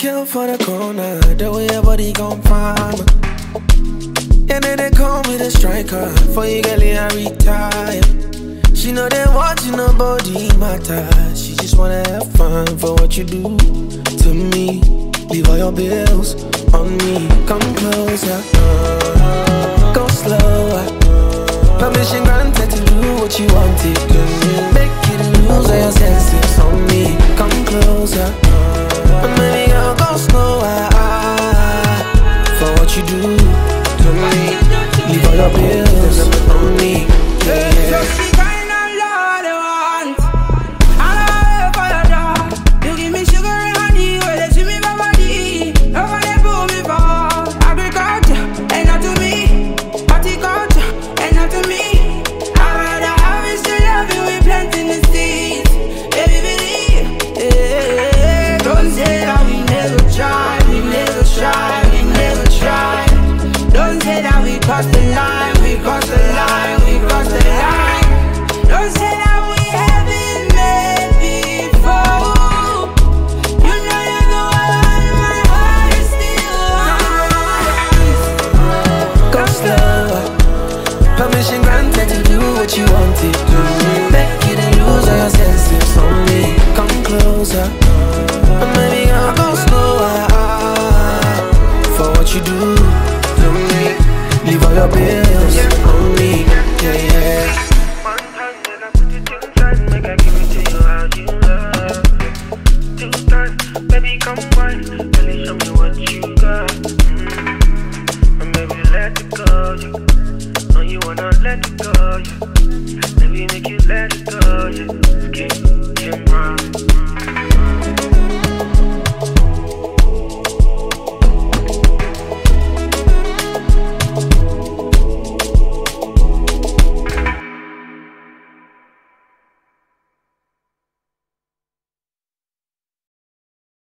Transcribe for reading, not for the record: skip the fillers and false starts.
girl for the corner, the way your body gon' find me. And then they call me the striker, for you girl I retire. She know they watching nobody matter. She just wanna have fun for what you do to me. Leave all your bills on me. Come closer, go slower. Permission granted to do what you wanted. Make you lose all your senses on me. Come closer, maybe I'll go slower. For what you do to me. Leave all your bills on me. Yeah. Cross the line, we cross the line, we cross the line. Don't say that we haven't met before. You know you're the one, my heart is still on. Go slower, permission granted to do what you want.